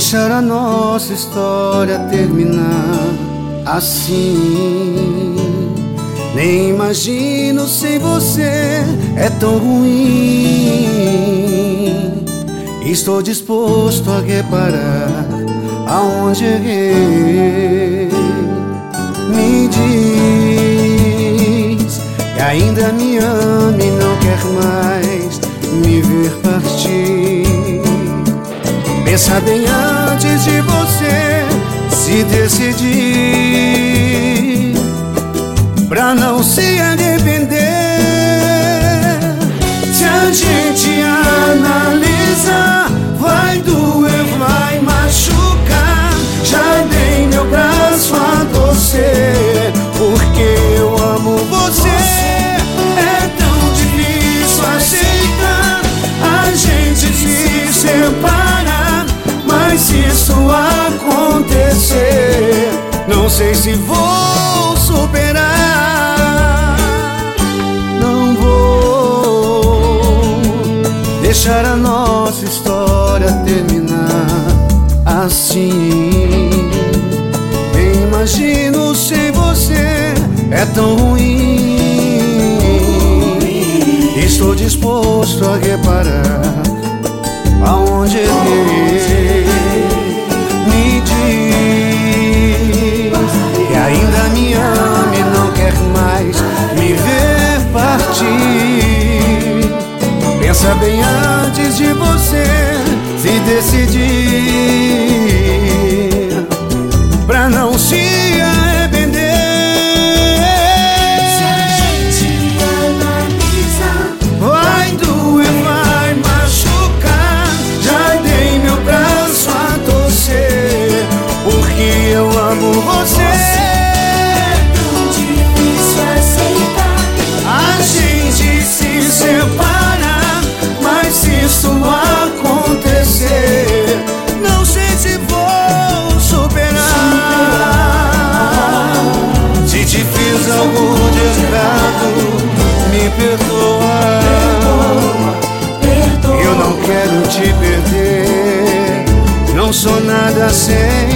deixar a nossa história terminar assim. Nem imagino sem você, é tão ruim. Estou disposto a reparar aonde errei. Me diz que ainda me ama e não quer mais me ver partir. Pensa bem antes de você se decidir, pra não se arrepender. Se a gente analisar, vai doer, vai machucar. Já dei meu braço a torcer, porque eu amo você. É tão difícil aceitar a gente se separar, mas se isso acontecer, não sei se vou superar. Não vou deixar a nossa história terminar assim. Nem imagino sem você, é tão ruim. Estou disposto a reparar aonde errei. Me diz que ainda me ama e não quer mais me ver partir. Pensa bem antes de você se decidir, pra não se arrepender. Se a gente analisar, vai doer, vai machucar. Já dei meu braço a torcer, porque eu amo você. é tão difícil aceitar. A gente se separa, mas se isso acontecer, não sei se vou superar. Se te fiz algo de errado, me perdoa. Eu não quero te perder, não sou nada sem